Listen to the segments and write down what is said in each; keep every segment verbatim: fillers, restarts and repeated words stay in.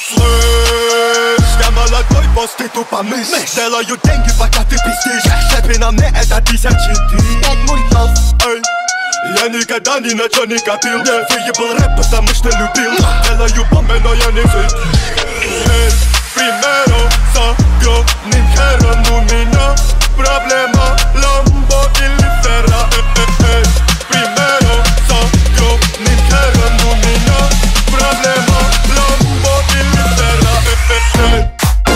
Слышь, я молодой босс, ты тупо мышь. Делаю деньги, пока ты пиздишь. Шепи на мне это тысячи ты. Пять мультов. Эй, я никогда ни на чё не копил. Выебал рэп, потому что любил. Делаю бомбы, но я не зыл. Примеру с огромным хером у меня проблема Ламбо или Ферра. Примеру с огромным хером у меня проблема Ламбо или Ферра.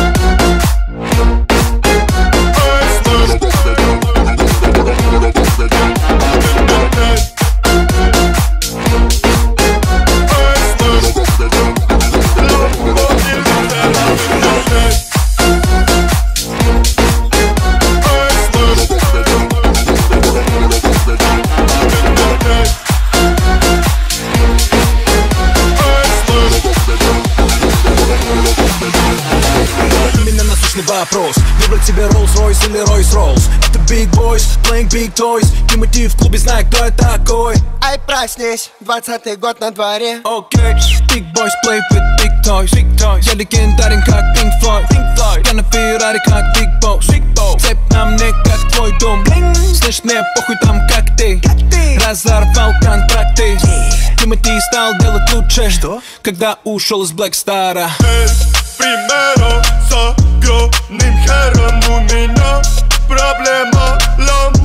Вопрос, выбрать себе Rolls-Royce или Royce-Rolls. Это Big Boys, playing big toys. Тимати в клубе, знает, кто я такой. Ай, проснись, двадцатый год на дворе. Окей, okay. Big Boys play with big toys, big toys. Я легендарен, как Pink Floyd, Pink Floyd. Я на Феррари, как Big Boss, Big Boss. Цепь на мне, как твой дом. Слышь, мне похуй там, как ты, как ты. Разорвал контракты, yeah. Тимати стал делать лучше. Что? Когда ушел из Black Star'а. Примеру с огромным хером у меня проблема Ламбо